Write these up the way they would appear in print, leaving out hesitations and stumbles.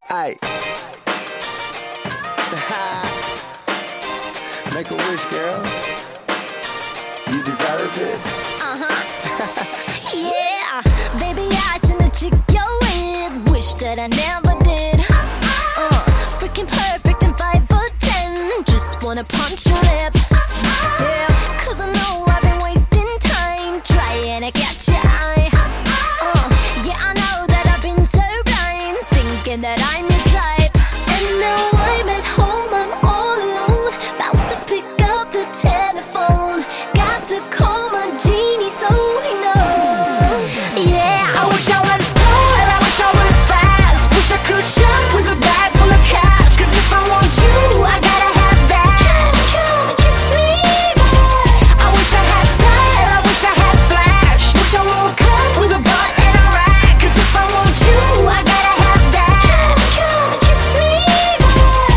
Aye. Make a wish, girl. You deserve it. Yeah, baby, I seen the chick you're with. Wish that I never did. Freaking perfect and 5'10". Just wanna punch your lip. Yeah, 'cause I know I've been wasting time trying to catch your eye. Yeah, I know that I've been so blind, thinking that I'm your type. And now I'm at home, I'm all alone, about to pick up the telephone. Got to call my genie so he knows. Yeah, I wish I was tall, I wish I was fast. Wish I could shop with a bag full of cash. 'Cause if I want you, I gotta have that. Come kiss me, boy. I wish I had style, I wish I had flash. Wish I woke up with a butt and a rack. 'Cause if I want you, I gotta have that. Come kiss me, boy.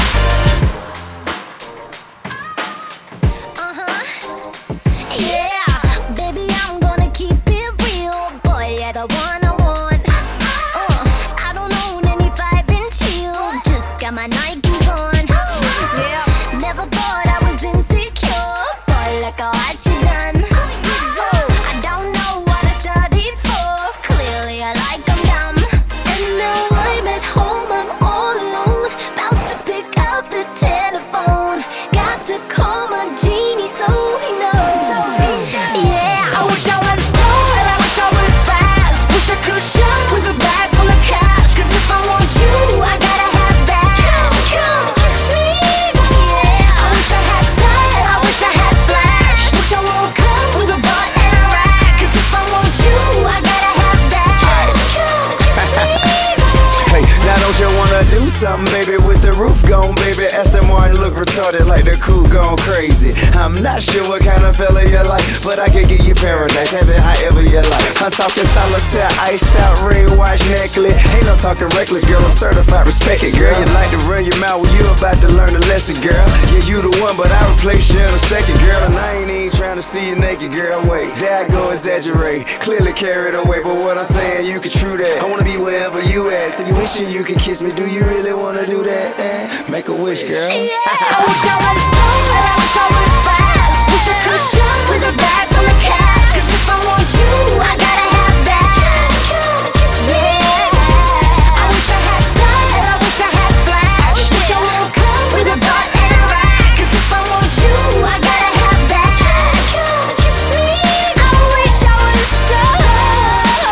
Yeah, baby, I'm gonna keep it real. Boy, you're the one I want. I don't own any 5-inch heels, just got my Nikes on. Yeah, never thought I was insecure, but look how what you done. I don't know what I studied for, clearly I like I'm dumb. And now I'm at home, I'm all alone, about to pick up the telephone. Got to call my genie so he knows. Yeah, I wish I was tall, I wish I was fast. Wish I could shop with a bag full of cash. 'Cause if I want you, I gotta have that. Come kiss me, boy. Yeah, I wish I had style, I wish I had flash. Wish I woke up with a butt and a rack. 'Cause if I want you, I gotta have that. Come kiss me, boy. Hey, now don't you wanna do something, baby, with the roof gone, baby? Aston Martin look retarded like the coupe gone crazy. I'm not sure what kind of fella you like, but I can give you paradise, have it however you like. I'm talking solitaire, iced out ring, watch, necklace. Ain't no talking reckless, girl, I'm certified, respect it, girl. You like to run your mouth when you about to learn a lesson, girl. Yeah, you the one, but I replace you in a second, girl. And I ain't even trying to see you naked, girl, wait. There I go exaggerate, clearly carried away, but what I'm saying, you can true that. I wanna be wherever you at, so you wishing you could kiss me. Do you really wanna do that? Make a wish, girl. Yeah, I wish I was tall, I wish I was fast. Wish I could shop with a bag full of cash. 'Cause if I want you, I gotta have that. Yeah, I wish I had style, I wish I had flash. Wish I woke up with a butt and a rack. 'Cause if I want you, I gotta have that. Come kiss me, I wish I was tall.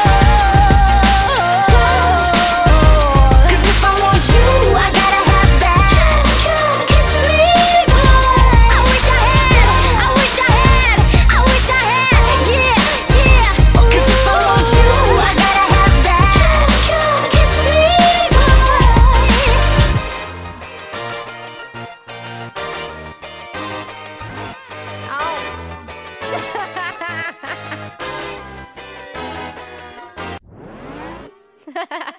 'Cause if I want you, I gotta have that. Come kiss me, boy. I wish I had, I wish I had, I wish I had, yeah, yeah. 'Cause if I want you, I gotta have that. Come kiss me, boy. Oh.